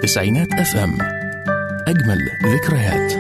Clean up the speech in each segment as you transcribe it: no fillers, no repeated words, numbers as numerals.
تسعينات اف ام، أجمل ذكريات.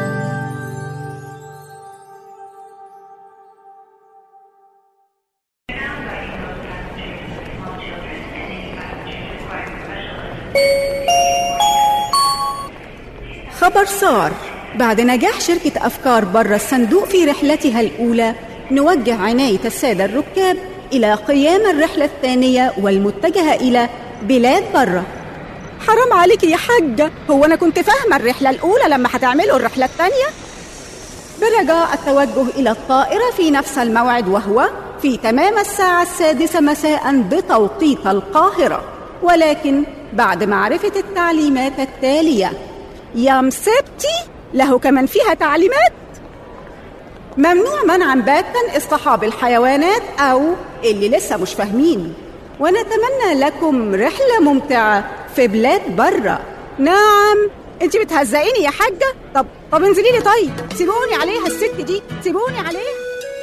خبر صار بعد نجاح شركة أفكار بره الصندوق في رحلتها الأولى، نوجه عناية السادة الركاب إلى قيام الرحلة الثانية والمتجهة إلى بلاد بره. حرام عليك يا حاجة، هو أنا كنت فاهمة الرحلة الأولى لما هتعملوا الرحلة الثانية؟ برجاء التوجه إلى الطائرة في نفس الموعد، وهو في تمام الساعة 6 مساء بتوقيت القاهرة، ولكن بعد معرفة التعليمات التالية. يا مسبتي، له كمان فيها تعليمات؟ ممنوع منعا باتا اصطحاب الحيوانات أو اللي لسه مش فاهمين، ونتمنى لكم رحلة ممتعة في بلاد برا. نعم، انت بتهزقيني يا حاجة. طب انزلي لي، طيب سيبوني عليها الست دي، سيبوني عليها.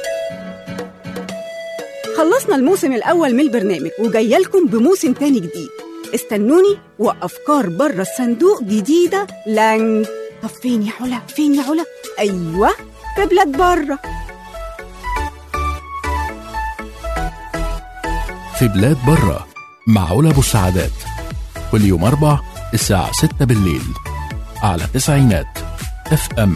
خلصنا الموسم الأول من البرنامج وجايه لكم بموسم تاني جديد. استنوني وأفكار بره الصندوق جديدة لن. طب فين يا علا؟ فين يا علا؟ أيوة، في بلاد بره. في بلاد بره مع علا أبو السعادات، كل يوم 4 الساعة 6 بالليل على تسعينات اف ام.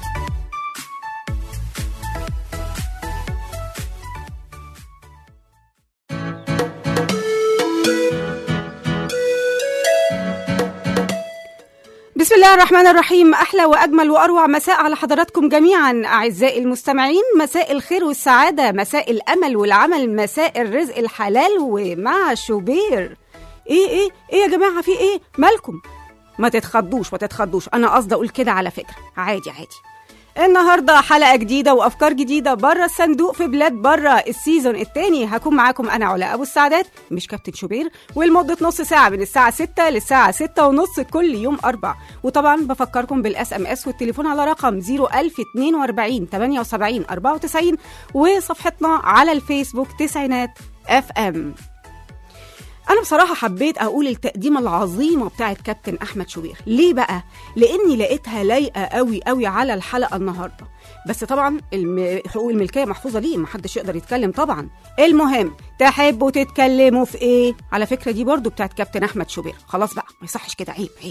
بسم الله الرحمن الرحيم. أحلى وأجمل وأروع مساء على حضراتكم جميعا أعزائي المستمعين. مساء الخير والسعادة، مساء الأمل والعمل، مساء الرزق الحلال ومع شوبير. إيه يا جماعة، في إيه؟ مالكم؟ ما تتخضوش، أنا قصدي أقول كده على فكرة. عادي. النهاردة حلقة جديدة وأفكار جديدة بره الصندوق في بلاد بره السيزون الثاني. هكون معاكم أنا علا أبو السعادات، مش كابتن شوبير، ولمدة نص ساعة من الساعة 6 للساعة 6:30 كل يوم 4. وطبعا بفكركم بالSMS والتليفون على رقم 01042 78 94، وصفحتنا على الفيسبوك تسعينات اف ام. أنا بصراحة حبيت أقول التقديمة العظيمة بتاعت كابتن أحمد شوبير. ليه بقى؟ لأني لقيتها لايقة قوي على الحلقة النهاردة. بس طبعا حقوق الملكية محفوظة ليه، محدش يقدر يتكلم طبعا. المهم، تحبوا تتكلموا في إيه؟ على فكرة دي برضو بتاعت كابتن أحمد شوبير. خلاص بقى، ما يصحش كده، عيب.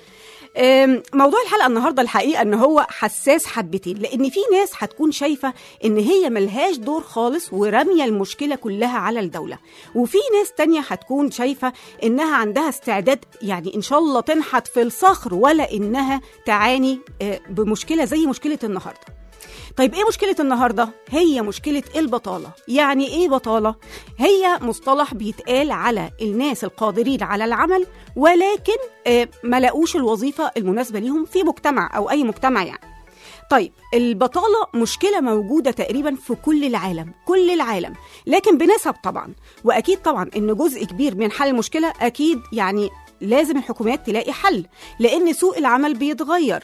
موضوع الحلقة النهاردة الحقيقة ان هو حساس حبتين، لان في ناس هتكون شايفة ان هي ملهاش دور خالص ورمية المشكلة كلها على الدولة، وفي ناس تانية هتكون شايفة انها عندها استعداد يعني ان شاء الله تنحت في الصخر، ولا انها تعاني بمشكلة زي مشكلة النهاردة. طيب ايه مشكلة النهاردة؟ هي مشكلة البطالة. يعني ايه بطالة؟ هي مصطلح بيتقال على الناس القادرين على العمل ولكن ما لاقوش الوظيفة المناسبة ليهم في مجتمع او اي مجتمع يعني. طيب البطالة مشكلة موجودة تقريبا في كل العالم، لكن بنسب طبعا. واكيد طبعا ان جزء كبير من حل المشكلة اكيد يعني لازم الحكومات تلاقي حل، لأن سوق العمل بيتغير.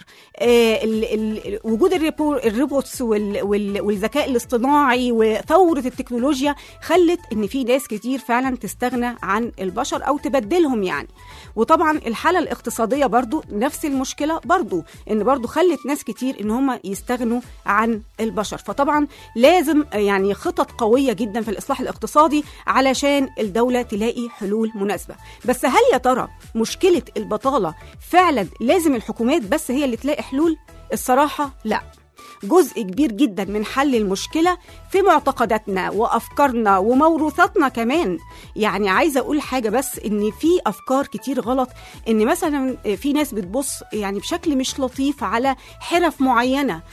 وجود الروبوتس والذكاء الاصطناعي وثورة التكنولوجيا خلت إن في ناس كتير فعلا تستغنى عن البشر أو تبدلهم يعني. وطبعا الحالة الاقتصادية برضو نفس المشكلة، برضو إن برضو خلت ناس كتير إن هم يستغنوا عن البشر. فطبعا لازم يعني خطط قوية جدا في الإصلاح الاقتصادي علشان الدولة تلاقي حلول مناسبة. بس هل يا ترى مشكلة البطالة فعلا لازم الحكومات بس هي اللي تلاقي حلول؟ الصراحة لا. جزء كبير جدا من حل المشكلة في معتقداتنا وأفكارنا وموروثاتنا كمان. يعني عايزة أقول حاجة بس، إن في أفكار كتير غلط، إن مثلا في ناس بتبص يعني بشكل مش لطيف على حرف معينة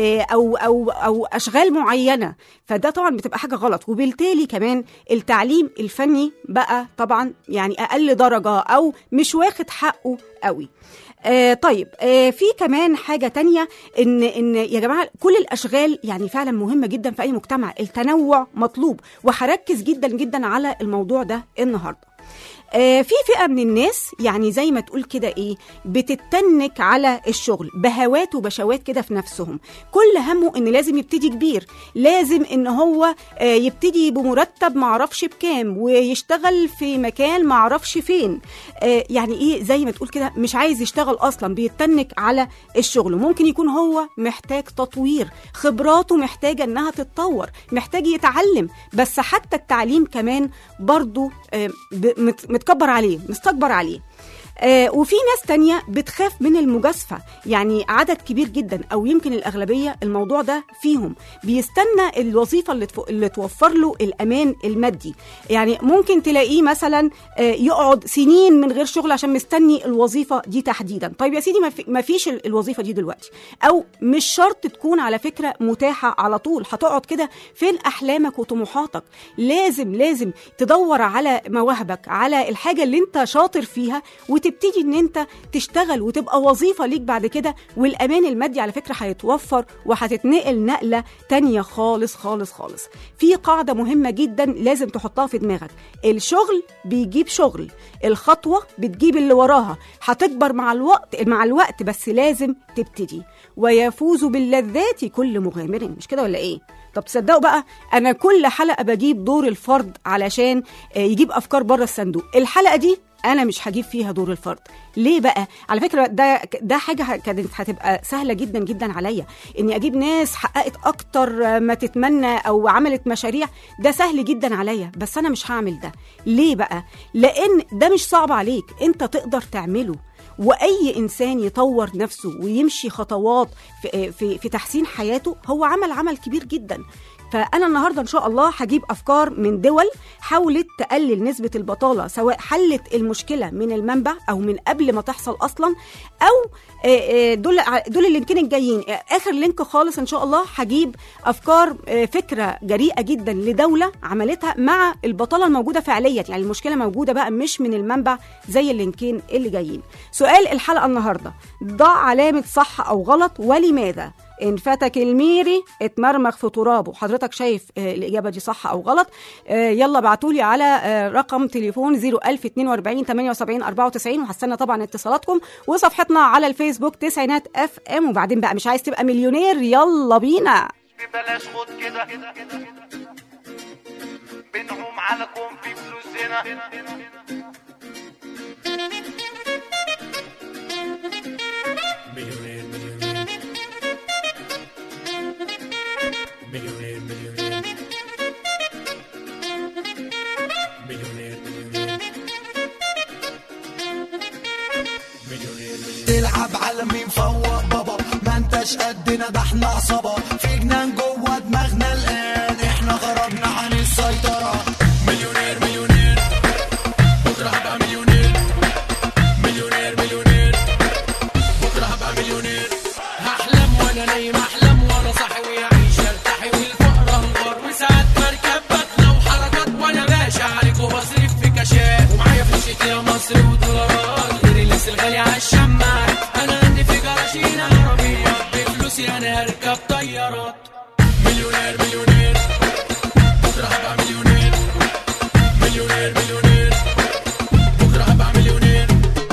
أو أشغال معينة، فده طبعا بتبقى حاجة غلط. وبالتالي كمان التعليم الفني بقى طبعا يعني أقل درجة أو مش واخد حقه قوي. طيب في كمان حاجة تانية، إن يا جماعة كل الأشغال يعني فعلا مهمة جدا في أي مجتمع، التنوع مطلوب، وهركز جدا على الموضوع ده النهاردة. في فئة من الناس يعني زي ما تقول كده ايه، بتتنك على الشغل بهوات وبشوات كده في نفسهم، كل همه ان لازم يبتدي كبير، لازم ان هو يبتدي بمرتب معرفش بكام ويشتغل في مكان معرفش فين، يعني ايه زي ما تقول كده مش عايز يشتغل اصلا، بيتنك على الشغل. ممكن يكون هو محتاج تطوير، خبراته محتاجة انها تتطور، محتاج يتعلم، بس حتى التعليم كمان برضو متكبر عليه، مستكبر عليه. وفي ناس تانية بتخاف من المجازفة، يعني عدد كبير جدا أو يمكن الأغلبية الموضوع ده فيهم بيستنى الوظيفة اللي توفر له الأمان المادي. يعني ممكن تلاقيه مثلا يقعد سنين من غير شغل عشان مستني الوظيفة دي تحديدا. طيب يا سيدي ما فيش الوظيفة دي دلوقتي، أو مش شرط تكون على فكرة متاحة على طول، هتقعد كده فين أحلامك وطموحاتك؟ لازم تدور على مواهبك، على الحاجة اللي انت شاطر فيها، وتبتدي ان انت تشتغل وتبقى وظيفة ليك بعد كده، والامان المادي على فكرة هيتوفر وهتتنقل نقلة تانية خالص خالص خالص. في قاعدة مهمة جدا لازم تحطها في دماغك، الشغل بيجيب شغل، الخطوة بتجيب اللي وراها، هتكبر مع الوقت بس لازم تبتدي. ويفوز باللذات كل مغامر، مش كده ولا ايه؟ طب تصدقوا بقى، انا كل حلقة بجيب دور الفرد علشان يجيب افكار بره الصندوق. الحلقة دي انا مش هجيب فيها دور الفرد. ليه بقى؟ على فكره ده حاجه كانت هتبقى سهله جدا جدا عليا، اني اجيب ناس حققت اكتر ما تتمنى او عملت مشاريع، ده سهل جدا عليا، بس انا مش هعمل ده. ليه بقى؟ لان ده مش صعب عليك، انت تقدر تعمله. واي انسان يطور نفسه ويمشي خطوات في تحسين حياته، هو عمل كبير جدا. فأنا النهاردة إن شاء الله هجيب أفكار من دول حاولت تقلل نسبة البطالة، سواء حلت المشكلة من المنبع أو من قبل ما تحصل أصلا، أو دول اللينكين الجايين آخر لينك خالص إن شاء الله هجيب أفكار فكرة جريئة جدا لدولة عملتها مع البطالة الموجودة فعليا، يعني المشكلة موجودة بقى مش من المنبع زي اللينكين اللي جايين. سؤال الحلقة النهاردة، ضع علامة صح أو غلط ولماذا؟ إن فاتك الميري اتمرمغ في ترابه. حضرتك شايف الإجابة دي صح أو غلط؟ يلا بعتولي على رقم تليفون 01042 78 94، وهستنى طبعا اتصالاتكم، وصفحتنا على الفيسبوك تسعينات اف ام. وبعدين بقى مش عايز تبقى مليونير؟ يلا بينا. ببلاش خد كده بنعوم على كون في فلوسنا. تلعب على مين فوق بابا، ما انتش قدنا، ده احنا عصابة في جنان جوه دماغنا الآن، احنا خرجنا عن السيطرة. مليونير بكرة هبقى مليونير، مليونير بكرة هبقى مليونير. هحلم وانا نايم، احلم وانا صاحي، ويعيش ارتاحي، والفقر انهار، وساعات بركب بطلة وحركات، وانا باشا عليك وبصرف في كاشات، ومعايا في الشتاء مصر ودولارات، غير اللبس الغالي عالشماعات. انا عندي في جراشين عربية، بفلوسي انا هركب طيارات. مليونير بكرة هبقى مليونير، مليونير بكرة هبقى مليونير.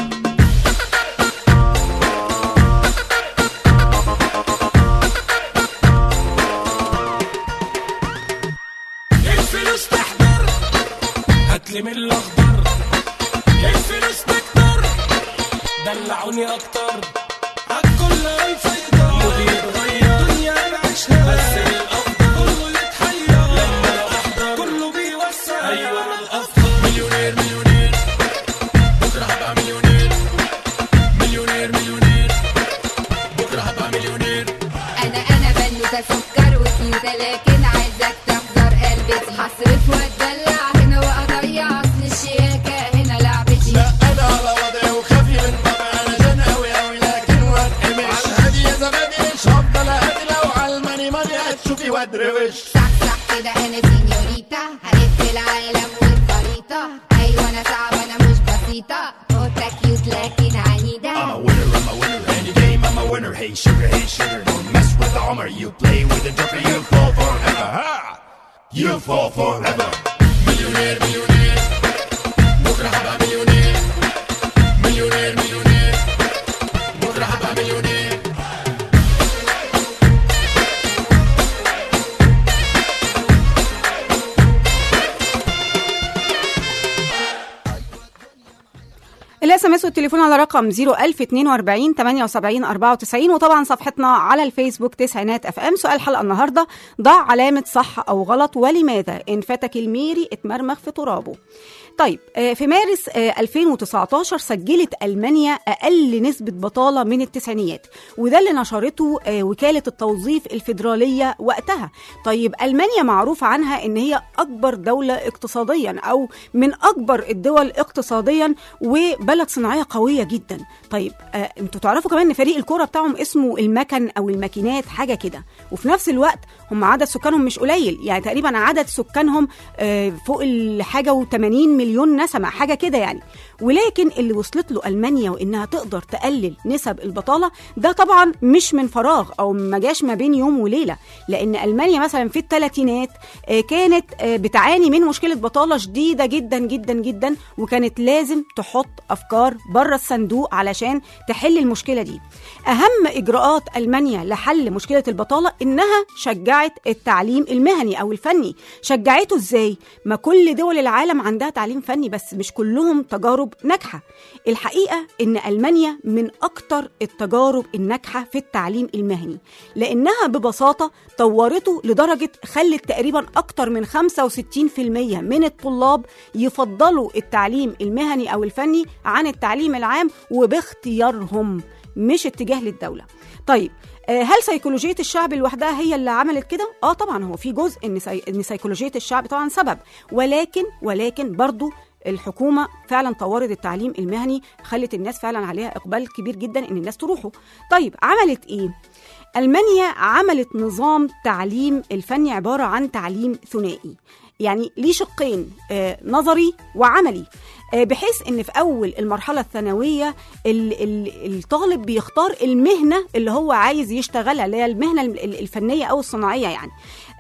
الفلوس تحضر، هاتلي من الاخضر، الفلوس تكتر، دلعوني اكتر، عالكل هيفيضر، مودي يتغير، دنيا نعيشها، بس الافضل كله يتحير، لما انا احضر كله بيوسع، ايوه انا الافضل. مليونير بكره هبقى مليونير، مليونير بكره هبقى مليونير. انا بنوتة سكر وكيوتة، لكن عايزك تحضر قلبي، هصرف واتدلع هنا واضيع، اصل الشياكة هنا لعبتي. لا انا على وضعي وخافي من طبعي، انا جن اوي لكن واتقمش، على الهادي يا زبادي مش هفضل اهدي، لو على الماني هتشوفي وادروش. صح كده انا سينيوريتا، هلف العالم والخريطة، ايوه انا صعبة انا مش بسيطة، قطة كيوت لكن عنيدة. I'm a winner any game, I'm a winner. Hey sugar, don't mess with the armor, you play with the joker, you fall forever, ha! You fall forever. مليونير بكرة هبقى مليونير. الاس ام اس والتليفون على رقم 01042 78 94 وطبعا صفحتنا على الفيسبوك تسعينات اف ام. سؤال حلقه النهارده: ضع علامه صح او غلط ولماذا ان فتك الميري اتمرمغ في ترابه. طيب في مارس 2019 سجلت ألمانيا أقل نسبة بطالة من التسعينيات، وده اللي نشرته وكالة التوظيف الفيدرالية وقتها. طيب ألمانيا معروف عنها إن هي أكبر دولة اقتصاديا أو من أكبر الدول اقتصاديا وبلد صناعية قوية جدا. طيب انتوا تعرفوا كمان إن فريق الكرة بتاعهم اسمه المكن أو الماكينات حاجة كده، وفي نفس الوقت هم عدد سكانهم مش قليل، يعني تقريبا عدد سكانهم فوق الحاجة و80 مليون نسمة حاجة كده يعني. ولكن اللي وصلت له ألمانيا وإنها تقدر تقلل نسب البطالة ده طبعا مش من فراغ أو ما جاش ما بين يوم وليلة، لأن ألمانيا مثلا في الثلاثينات كانت بتعاني من مشكلة بطالة شديدة جدا جدا جدا، وكانت لازم تحط أفكار بره الصندوق علشان تحل المشكلة دي. أهم إجراءات ألمانيا لحل مشكلة البطالة إنها شجعت التعليم المهني أو الفني. شجعته إزاي؟ ما كل دول العالم عندها تعليم فني بس مش كلهم تجارب ناجحة. الحقيقة إن ألمانيا من أكتر التجارب الناجحة في التعليم المهني، لأنها ببساطة طورته لدرجة خلت تقريبا أكتر من 65% من الطلاب يفضلوا التعليم المهني أو الفني عن التعليم العام وباختيارهم مش اتجاه للدولة. طيب هل سيكولوجية الشعب لوحدها هي اللي عملت كده؟ طبعا هو في جزء ان سيكولوجية الشعب طبعا سبب، ولكن برضو الحكومة فعلا طورت التعليم المهني، خلت الناس فعلا عليها إقبال كبير جدا ان الناس تروحوا. طيب عملت ايه؟ ألمانيا عملت نظام تعليم الفني عبارة عن تعليم ثنائي، يعني ليه شقين نظري وعملي، بحيث ان في اول المرحله الثانويه الطالب بيختار المهنه اللي هو عايز يشتغلها، اللي هي المهنه الفنيه او الصناعيه يعني.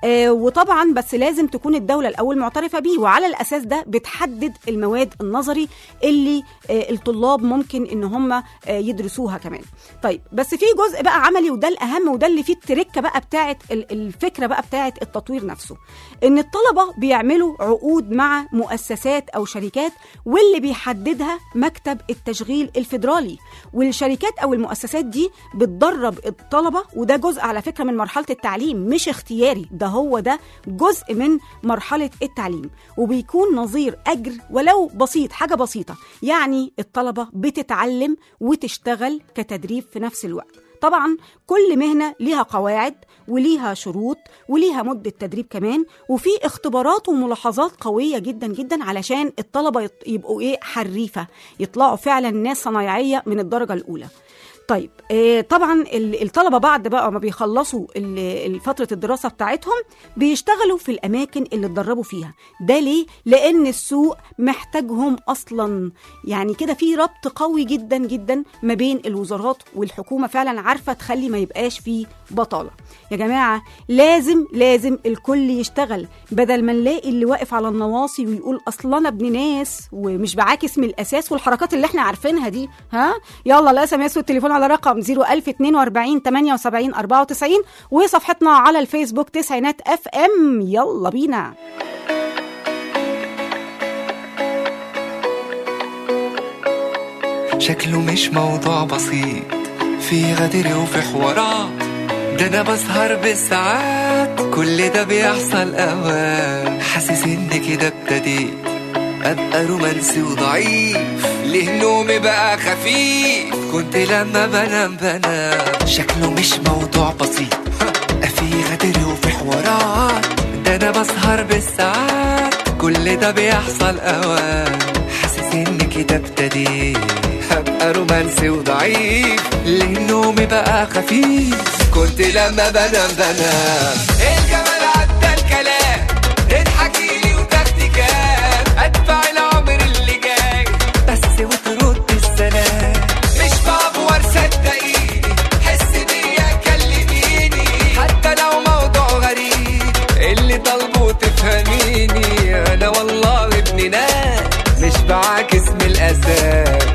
وطبعا بس لازم تكون الدولة الأول معترفة بيه، وعلى الأساس ده بتحدد المواد النظري اللي الطلاب ممكن إن هم يدرسوها كمان. طيب بس في جزء بقى عملي، وده الأهم وده اللي فيه التركة بقى بتاعت الفكرة بقى بتاعت التطوير نفسه، إن الطلبة بيعملوا عقود مع مؤسسات أو شركات، واللي بيحددها مكتب التشغيل الفيدرالي، والشركات أو المؤسسات دي بتدرب الطلبة، وده جزء على فكرة من مرحلة التعليم مش اختياري، ده جزء من مرحلة التعليم، وبيكون نظير أجر ولو بسيط، حاجة بسيطة، يعني الطلبة بتتعلم وتشتغل كتدريب في نفس الوقت. طبعا كل مهنة ليها قواعد وليها شروط وليها مدة تدريب كمان، وفي اختبارات وملاحظات قوية جدا جدا علشان الطلبة يبقوا حريفة، يطلعوا فعلا ناس صنايعية من الدرجة الأولى. طيب طبعا الطلبة بعد بقى ما بيخلصوا فترة الدراسة بتاعتهم بيشتغلوا في الأماكن اللي اتدربوا فيها. ده ليه؟ لأن السوق محتاجهم أصلا، يعني كده في ربط قوي جدا جدا ما بين الوزارات والحكومة، فعلا عارفة تخلي ما يبقاش فيه بطالة. يا جماعة لازم الكل يشتغل، بدل ما نلاقي اللي واقف على النواصي ويقول أصلا أنا ابن ناس ومش بعاكس من الأساس والحركات اللي احنا عارفينها دي. يلا لا SMS والتليفون على رقم 01042 78 94 وصفحتنا على الفيسبوك تسعينات اف ام. يلا بينا. شكله مش موضوع بسيط، في غدر وفي حوارات، ده انا بسهر بالساعات، كل ده بيحصل اوقات، حاسس ان كده ابتديت ابقى رومانسي وضعيف، ليه نومي بقى خفيف، كنت لما بنام شكله مش موضوع بسيط، في غدر وفي حوارات، ده انا بسهر بالساعات، كل ده بيحصل اوقات، حاسس ان كده ابتديت ابقى رومانسي وضعيف، ليه نومي بقى خفيف، كنت لما بنام الجمال عدى الكلام، تضحكيلي وتكتكات، اتبع العمر اللي جاي بس وترد السلام، مش بعبور صدقيني، حس بيا كلميني، حتى لو موضوع غريب اللي طالبه تفهميني، انا والله ابن ناس مش بعاكس من الاساس.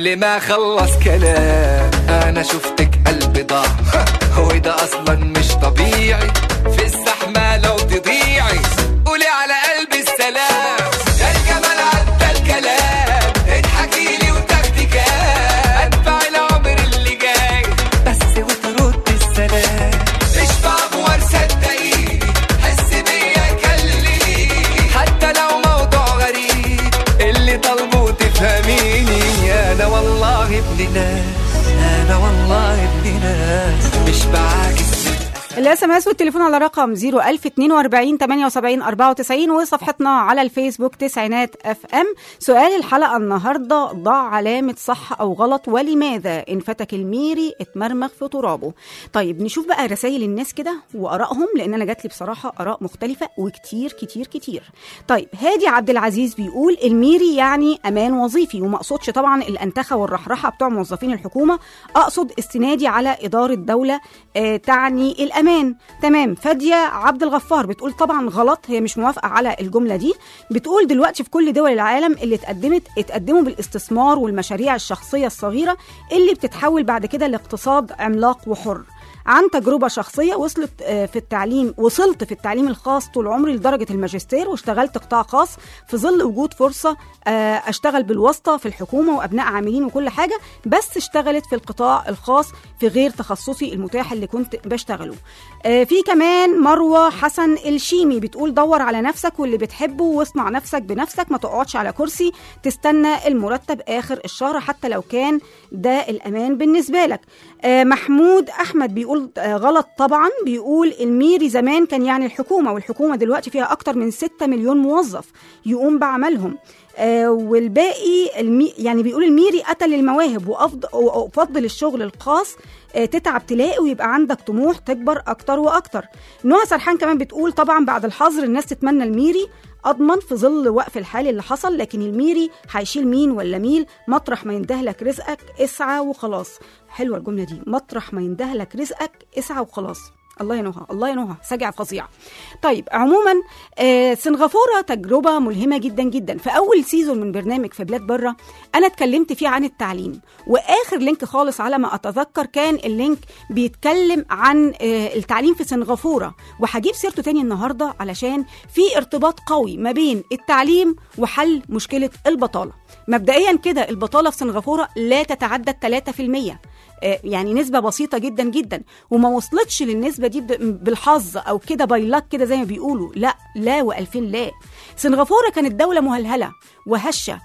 قبل ما خلص كلام انا شفتك قلبي ضاع وده اصلا مش طبيعي في الزحمه لو تضيعي قولي على قلبي السلام ده الجمال عدى الكلام اضحكي لي وتاخدي كام ادفع العمر اللي جاي بس وترد السلام اشبع بور صدقيني حس بيا كلميني حتى لو موضوع غريب اللي طالبه تفهميني انا والله ابن ناس انا والله ابن ناس مش بعاكس الاس ام اس والتليفون على رقم 01042 78 94 وصفحتنا على الفيسبوك تسعينات اف ام. سؤال الحلقه النهارده: ضع علامه صح او غلط ولماذا ان فتك الميري اتمرمغ في ترابه. طيب نشوف بقى رسائل الناس كده وارائهم، لان انا جات لي بصراحه اراء مختلفه وكتير كتير كتير. طيب هادي عبد العزيز بيقول الميري يعني امان وظيفي، وما اقصدش طبعا الانتخه والرحرحه بتوع موظفين الحكومه، اقصد استنادي على اداره دوله تعني الأمان. تمام. فادية عبد الغفار بتقول طبعا غلط، هي مش موافقة على الجملة دي. بتقول دلوقتي في كل دول العالم اللي اتقدموا بالاستثمار والمشاريع الشخصية الصغيرة اللي بتتحول بعد كده لاقتصاد عملاق وحر. عن تجربة شخصية وصلت في التعليم الخاص طول عمري لدرجة الماجستير، واشتغلت قطاع خاص في ظل وجود فرصة اشتغل بالواسطة في الحكومة وابناء عاملين وكل حاجة، بس اشتغلت في القطاع الخاص في غير تخصصي المتاح اللي كنت بشتغله. في كمان مروة حسن الشيمي بتقول دور على نفسك واللي بتحبه واصنع نفسك بنفسك، ما تقعدش على كرسي تستنى المرتب آخر الشهر حتى لو كان ده الأمان بالنسبة لك. محمود أحمد بيقول غلط طبعا، بيقول الميري زمان كان يعني الحكومة، والحكومة دلوقتي فيها أكتر من 6 مليون موظف يقوم بعملهم. والباقي يعني بيقول الميري قتل المواهب، وأفضل الشغل الخاص تتعب تلاقي ويبقى عندك طموح تكبر أكتر وأكتر. نوع سرحان كمان بتقول طبعا بعد الحظر الناس تتمنى الميري أضمن في ظل وقف الحالي اللي حصل، لكن الميري هيشيل مين ولا ميل؟ مطرح ما يندهلك رزقك اسعى وخلاص. حلوة الجملة دي، مطرح ما يندهلك رزقك اسعى وخلاص. الله ينوها الله ينوها، سجع فظيع. طيب عموما سنغافورة تجربة ملهمة جدا جدا. في أول سيزون من برنامج في بلاد برة أنا اتكلمت فيه عن التعليم، وآخر لينك خالص على ما أتذكر كان اللينك بيتكلم عن التعليم في سنغافورة، وهجيب سيرته تاني النهاردة علشان في ارتباط قوي ما بين التعليم وحل مشكلة البطالة. مبدئيا كده البطالة في سنغافورة لا تتعدى 3%، يعني نسبة بسيطة جدا جدا، وما وصلتش للنسبة دي بالحظ أو كده بايلاك كده زي ما بيقولوا، لا وألفين لا. سنغافورة كانت دولة مهلهلة وهشة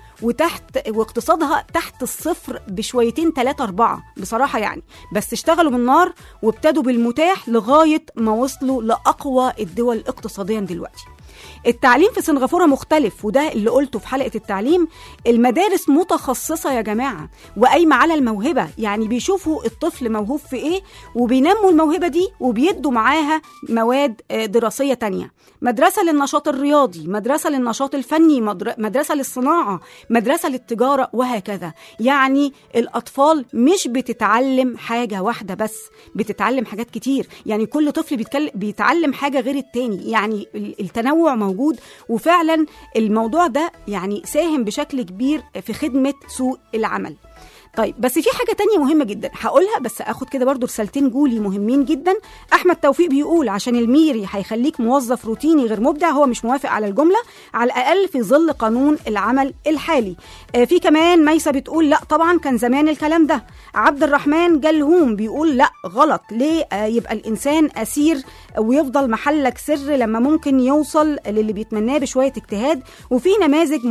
واقتصادها تحت الصفر بشويتين 3-4 بصراحة يعني، بس اشتغلوا بالنار وابتدوا بالمتاح لغاية ما وصلوا لأقوى الدول اقتصاديا دلوقتي. التعليم في سنغافورة مختلف، وده اللي قلته في حلقة التعليم. المدارس متخصصة يا جماعة وقايمة على الموهبة، يعني بيشوفوا الطفل موهوب في ايه وبينموا الموهبة دي وبيدوا معاها مواد دراسية تانية. مدرسة للنشاط الرياضي، مدرسة للنشاط الفني، مدرسة للصناعة، مدرسة للتجارة، وهكذا. يعني الأطفال مش بتتعلم حاجة واحدة بس، بتتعلم حاجات كتير، يعني كل طفل بيتعلم حاجة غير التاني، يعني التنوع موجود. وفعلا الموضوع ده يعني ساهم بشكل كبير في خدمة سوق العمل. طيب بس في حاجة تانية مهمة جدا هقولها، بس اخد كده برضو رسالتين جولي مهمين جدا. احمد توفيق بيقول عشان الميري هيخليك موظف روتيني غير مبدع، هو مش موافق على الجملة على الاقل في ظل قانون العمل الحالي. في كمان ميسة بتقول لا طبعا كان زمان الكلام ده. عبد الرحمن جلهوم بيقول لا غلط، ليه يبقى الانسان اسير ويفضل محلك سر لما ممكن يوصل للي بيتمناه بشوية اجتهاد. وفي نماذج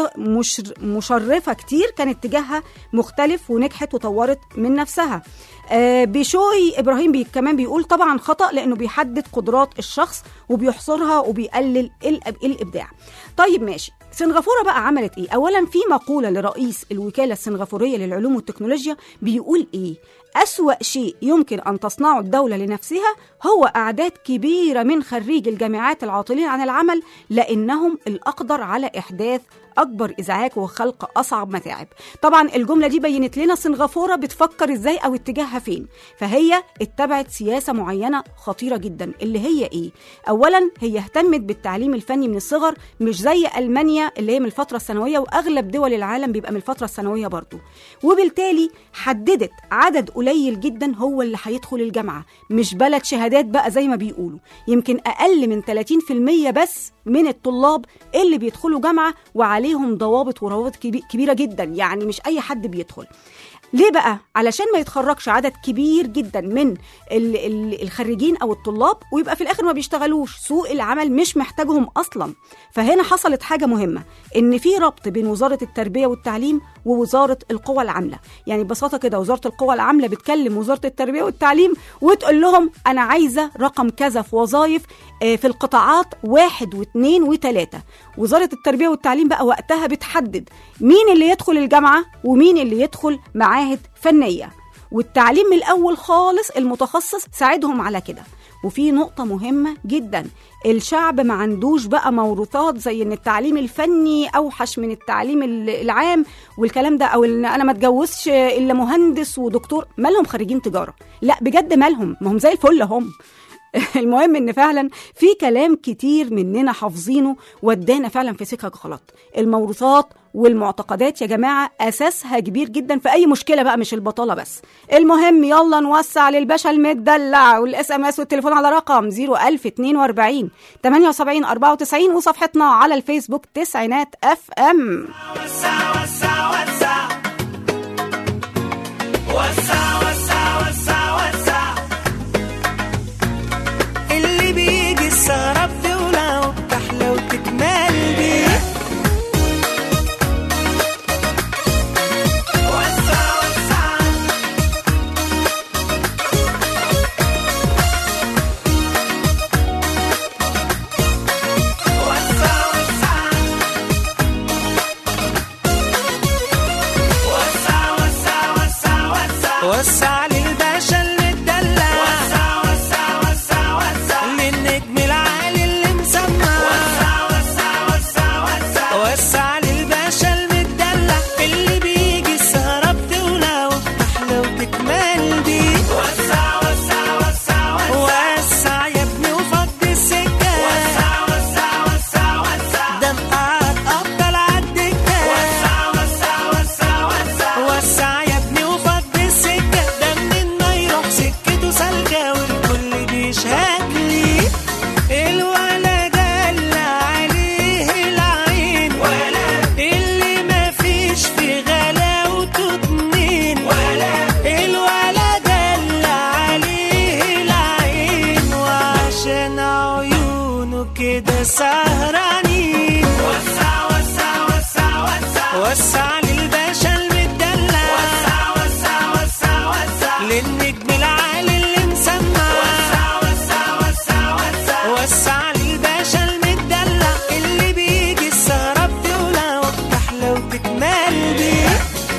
مشرفة كتير كان اتجاهها مختلف ونجحت وطورت من نفسها. بشوي إبراهيم كمان بيقول طبعا خطأ، لأنه بيحدد قدرات الشخص وبيحصرها وبيقلل الإبداع. طيب ماشي، سنغافورة بقى عملت إيه؟ أولا في مقولة لرئيس الوكالة السنغافورية للعلوم والتكنولوجيا بيقول إيه؟ أسوأ شيء يمكن أن تصنعه الدولة لنفسها هو أعداد كبيرة من خريج الجامعات العاطلين عن العمل، لأنهم الأقدر على إحداث أكبر إزعاج وخلق أصعب متاعب. طبعا الجملة دي بينت لنا سنغافورة بتفكر إزاي أو اتجاهها فين. فهي اتبعت سياسة معينة خطيرة جدا، اللي هي إيه؟ أولا هي اهتمت بالتعليم الفني من الصغر، مش زي ألمانيا التانية اللي هي من الفترة الثانوية، وأغلب دول العالم بيبقى من الفترة الثانوية برضو. وبالتالي حددت عدد قليل جدا هو اللي هيدخل الجامعة، مش بلد شهادات بقى زي ما بيقولوا. يمكن أقل من 30% بس من الطلاب اللي بيدخلوا جامعة، وعليهم ضوابط وروابط كبيرة جدا، يعني مش أي حد بيدخل. ليه بقى؟ علشان ما يتخرجش عدد كبير جدا من الخريجين أو الطلاب ويبقى في الآخر ما بيشتغلوش، سوق العمل مش محتاجهم أصلا. فهنا حصلت حاجة مهمة، إن في ربط بين وزارة التربية والتعليم ووزارة القوى العاملة. يعني ببساطة كده وزارة القوى العاملة بتكلم وزارة التربية والتعليم وتقول لهم أنا عايزة رقم كذا في وظائف في القطاعات 1 و2 و3. وزارة التربية والتعليم بقى وقتها بتحدد مين اللي يدخل الجامعة ومين اللي يدخل معاهد فنية، والتعليم من الأول خالص المتخصص ساعدهم على كده. وفي نقطة مهمة جدا، الشعب ما عندوش بقى موروثات زي ان التعليم الفني اوحش من التعليم العام والكلام ده، او ان انا ما اتجوزش الا مهندس ودكتور. مالهم خريجين تجارة؟ لا بجد مالهم، ما هم زي الفل هم. المهم ان فعلا في كلام كتير مننا حافظينه ودانا فعلا في سكك غلط. الموروثات والمعتقدات يا جماعة أساسها كبير جدا في أي مشكلة بقى، مش البطالة بس. المهم يلا نوسع للباشا المدلع، والاس ام اس والتليفون على رقم 01042 78 94 وصفحتنا على الفيسبوك تسعينات اف ام. وسع وسع وسع وسع وسع وسع وسع اللي بيجي السهرة بتولع وبتحلى وتكمل بيه. وسع للباشا المدلع، وسع وسع وسع وسع للنجم العالي اللي مسمع، وسع وسع وسع وسع وسع للباشا المدلع اللي بيجي السهرة بتولع وبتحلى وتكمل بيه. وسع وسع وسع وسع وسع يا ابني وفضي السكة، وسع وسع وسع وسع ده مقعد أفضل عالدكة، وسع وسع وسع وسع وسع يا ابني وفضي السكة ده منين ما يروح سكته سالكة والكل بيشهد لي. الولا دل عليه العين ولا اللي ما فيش في غلاوته اتنين، ولا الولا دل عليه العين وعشان عيونه كده سهرانين. وسع وسع وسع وسع وسع للباشا المدلع، وسع وسع وسع وسع للنجم العالي اللي مسمع، وسع وسع وسع وسع وسع للباشا المدلع اللي بيجي السهرة بتولع وبتحلى وتكمل بيه.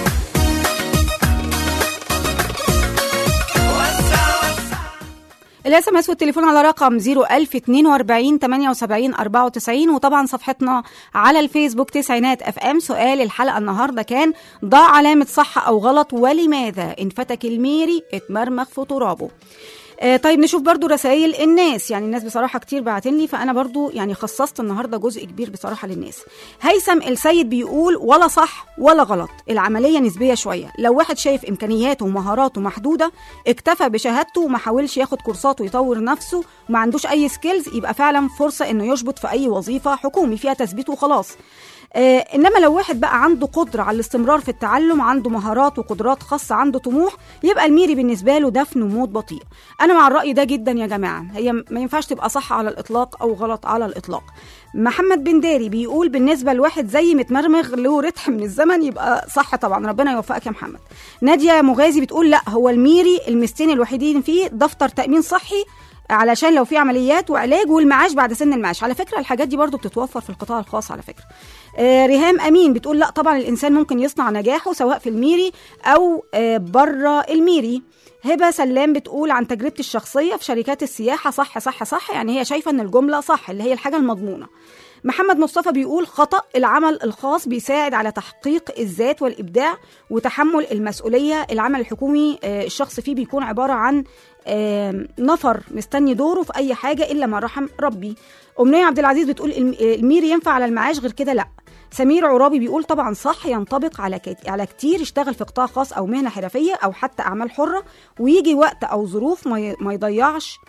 الاس ام اس والتليفون على رقم 01042 78 94 وطبعا صفحتنا على الفيسبوك تسعينات اف ام. سؤال الحلقه النهارده كان ضع علامه صح او غلط، ولماذا انفتك الميري اتمرمغ في ترابه. طيب نشوف برضو رسائل الناس. يعني الناس بصراحة كتير بعتين لي، فأنا برضو يعني خصصت النهاردة جزء كبير بصراحة للناس. هيثم السيد بيقول ولا صح ولا غلط، العملية نسبية شوية. لو واحد شايف إمكانياته ومهاراته محدودة اكتفى بشهادته وما حاولش ياخد كورسات ويطور نفسه وما عندوش أي سكيلز، يبقى فعلا فرصة إنه يشبط في أي وظيفة حكومي فيها تثبيت وخلاص. إنما لو واحد بقى عنده قدرة على الاستمرار في التعلم، عنده مهارات وقدرات خاصة، عنده طموح، يبقى الميري بالنسبة له دفن وموت بطيء. أنا مع الرأي ده جدا يا جماعة، هي ما ينفعش تبقى صح على الإطلاق أو غلط على الإطلاق. محمد بن داري بيقول بالنسبة لواحد زي متمرمغ له رتح من الزمن يبقى صح طبعا، ربنا يوفقك يا محمد. نادية مغازي بتقول لا، هو الميري المستين الوحيدين فيه دفتر تأمين صحي علشان لو في عمليات وعلاج، والمعاش بعد سن المعاش. على فكرة الحاجات دي برضو بتتوفر في القطاع الخاص على فكرة. ريهام أمين بتقول لا طبعا الإنسان ممكن يصنع نجاحه سواء في الميري أو بره الميري. هبة سلام بتقول عن تجربتي الشخصية في شركات السياحة صح صح صح، يعني هي شايفة أن الجملة صح اللي هي الحاجة المضمونة. محمد مصطفى بيقول خطأ، العمل الخاص بيساعد على تحقيق الذات والإبداع وتحمل المسؤولية. العمل الحكومي الشخص فيه بيكون عبارة عن نفر مستني دوره في أي حاجة إلا ما رحم ربي. أمنية عبد العزيز بتقول الميري ينفع على المعاش، غير كده لا. سمير عرابي بيقول طبعا صح، ينطبق على كتير اشتغل في قطاع خاص او مهنه حرفيه او حتى اعمال حره، ويجي وقت او ظروف ما يضيعش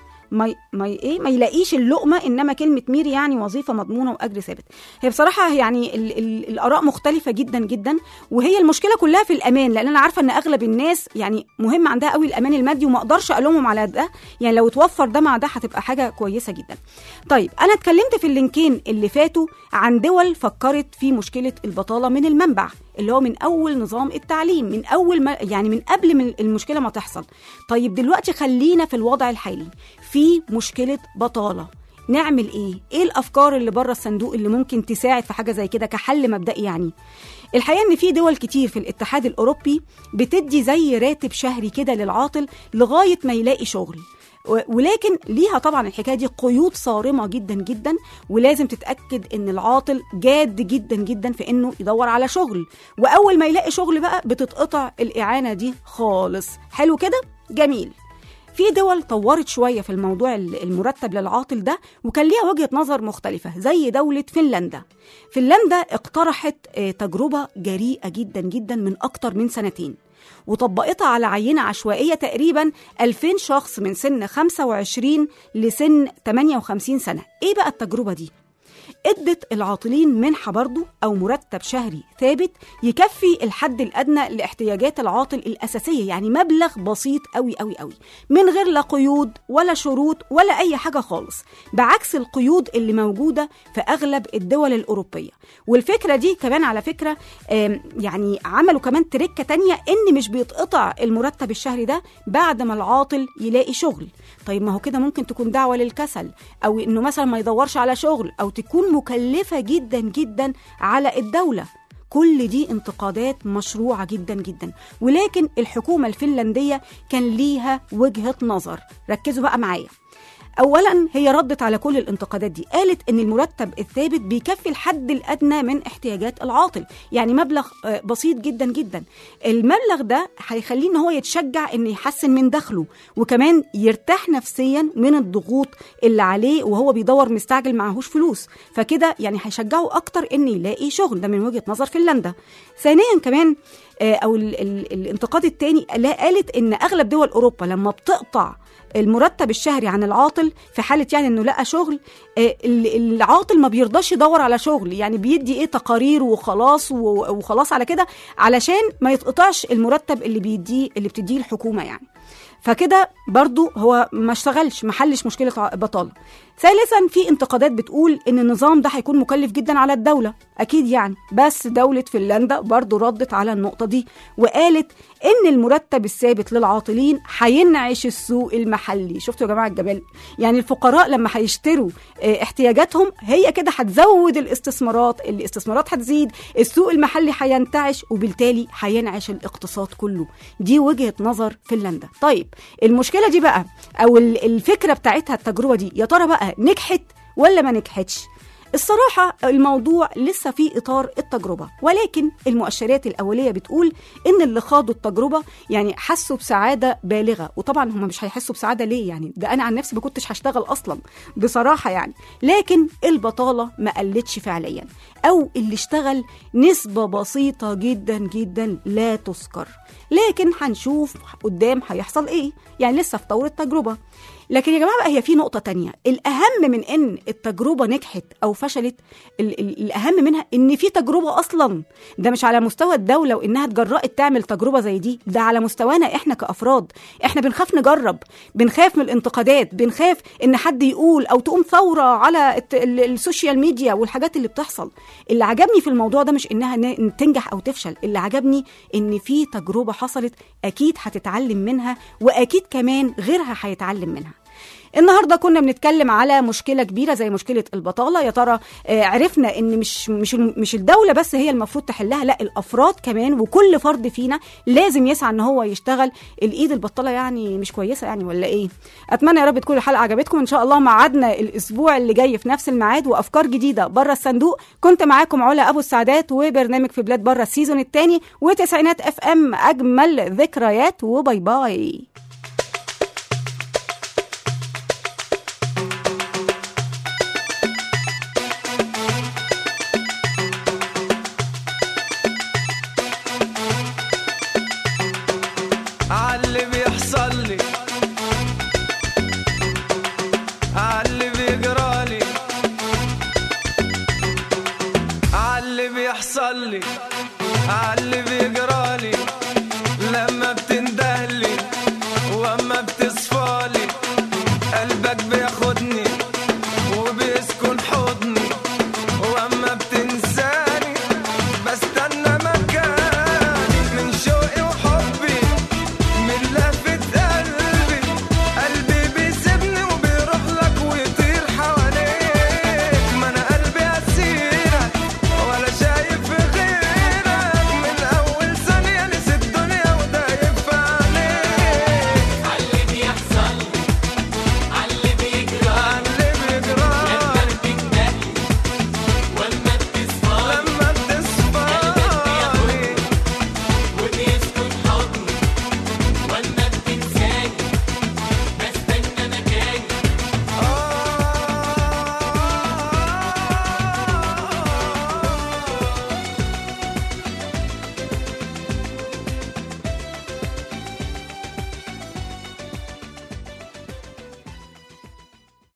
ما يلاقيش اللقمه، انما كلمه ميري يعني وظيفه مضمونه واجر ثابت. هي بصراحه يعني الاراء مختلفه جدا جدا، وهي المشكله كلها في الامان، لان انا عارفه ان اغلب الناس يعني مهم عندها قوي الامان المادي، وما اقدرش الومهم على ده، يعني لو اتوفر ده مع ده هتبقى حاجه كويسه جدا. طيب انا اتكلمت في اللينكين اللي فاتوا عن دول فكرت في مشكله البطاله من المنبع، اللي هو من اول نظام التعليم، من اول ما يعني من قبل من المشكله ما تحصل. طيب دلوقتي خلينا في الوضع الحالي، في مشكله بطاله، نعمل ايه الافكار اللي بره الصندوق اللي ممكن تساعد في حاجه زي كده كحل مبدئي؟ يعني الحقيقه ان في دول كتير في الاتحاد الاوروبي بتدي زي راتب شهري كده للعاطل لغايه ما يلاقي شغل، ولكن ليها طبعا الحكايه دي قيود صارمه جدا جدا، ولازم تتاكد ان العاطل جاد جدا جدا في انه يدور على شغل، واول ما يلاقي شغل بقى بتتقطع الاعانه دي خالص. حلو كده، جميل. في دول طورت شويه في الموضوع المرتب للعاطل ده، وكان ليها وجهه نظر مختلفه، زي دوله فنلندا. فنلندا اقترحت تجربه جريئه جدا جدا من اكتر من سنتين، وطبقتها على عينة عشوائية تقريبا 2000 شخص من سن 25 لسن 58 سنة. ايه بقى التجربة دي؟ ادت العاطلين منحة برضو أو مرتب شهري ثابت يكفي الحد الأدنى لاحتياجات العاطل الأساسية، يعني مبلغ بسيط قوي قوي قوي، من غير لا قيود ولا شروط ولا أي حاجة خالص، بعكس القيود اللي موجودة في أغلب الدول الأوروبية. والفكرة دي كمان على فكرة يعني عملوا كمان تركة تانية، إن مش بيتقطع المرتب الشهري ده بعد ما العاطل يلاقي شغل. طيب ما هو كده ممكن تكون دعوة للكسل، أو إنه مثلا ما يدورش على شغل، أو تكون مكلفة جدا جدا على الدولة. كل دي انتقادات مشروعة جدا جدا، ولكن الحكومة الفنلندية كان ليها وجهة نظر. ركزوا بقى معايا. أولا هي ردت على كل الانتقادات دي، قالت إن المرتب الثابت بيكفي الحد الأدنى من احتياجات العاطل، يعني مبلغ بسيط جدا جدا. المبلغ ده هيخليه إن هو يتشجع إن يحسن من دخله، وكمان يرتاح نفسيا من الضغوط اللي عليه وهو بيدور مستعجل معهوش فلوس، فكده يعني هيشجعه أكتر إن يلاقي شغل. ده من وجهة نظر فنلندا. ثانيا كمان أو الانتقاد الثاني، قالت إن أغلب دول أوروبا لما بتقطع المرتب الشهري عن العاطل في حالة يعني انه لقى شغل، العاطل ما بيرضاش يدور على شغل، يعني بيدي تقارير وخلاص على كده، علشان ما يتقطعش المرتب اللي بتديه الحكومة يعني. فكده برضو هو ما اشتغلش، ما حلش مشكلة بطالة. ثالثا في انتقادات بتقول ان النظام ده هيكون مكلف جدا على الدولة، اكيد يعني، بس دولة فنلندا برضو ردت على النقطة دي وقالت ان المرتب الثابت للعاطلين هينعش السوق المحلي. شفتوا يا جماعة الجمال؟ يعني الفقراء لما هيشتروا احتياجاتهم، هي كده هتزود الاستثمارات هتزيد، السوق المحلي هينتعش، وبالتالي هينعش الاقتصاد كله. دي وجهة نظر فنلندا. طيب المشكلة دي بقى او الفكرة بتاعتها التجربة دي، يا ترى بقى نجحت ولا ما نجحتش؟ الصراحة الموضوع لسه في إطار التجربة، ولكن المؤشرات الأولية بتقول إن اللي خاضوا التجربة يعني حسوا بسعادة بالغة. وطبعا هم مش هيحسوا بسعادة ليه؟ يعني ده أنا عن نفسي ما كنتش هشتغل أصلا بصراحة يعني. لكن البطالة ما قلتش فعليا، أو اللي اشتغل نسبة بسيطة جدا جدا لا تذكر. لكن هنشوف قدام هيحصل إيه، يعني لسه في طور التجربة. لكن يا جماعة بقى هي في نقطة تانية، الأهم من إن التجربة نجحت أو فشلت، الأهم منها إن في تجربة أصلا. ده مش على مستوى الدولة وإنها تجرأت تعمل تجربة زي دي، ده على مستوانا إحنا كأفراد. إحنا بنخاف نجرب، بنخاف من الانتقادات، بنخاف إن حد يقول أو تقوم ثورة على السوشيال ميديا والحاجات اللي بتحصل. اللي عجبني في الموضوع ده مش إنها تنجح أو تفشل، اللي عجبني إن في تجربة حصلت أكيد هتتعلم منها، وأكيد كمان غيرها هيتعلم منها. النهارده كنا بنتكلم على مشكله كبيره زي مشكله البطاله. يا ترى عرفنا ان مش الدوله بس هي المفروض تحلها، لا الافراد كمان، وكل فرد فينا لازم يسعى ان هو يشتغل. الايد البطاله يعني مش كويسه يعني، ولا ايه؟ اتمنى يا رب تكون الحلقه عجبتكم. ان شاء الله ميعادنا الاسبوع اللي جاي في نفس الميعاد وافكار جديده بره الصندوق. كنت معاكم علا ابو السعدات، وبرنامج في بلاد بره السيزون الثاني، وتسعينات FM، اجمل ذكريات، وباي باي.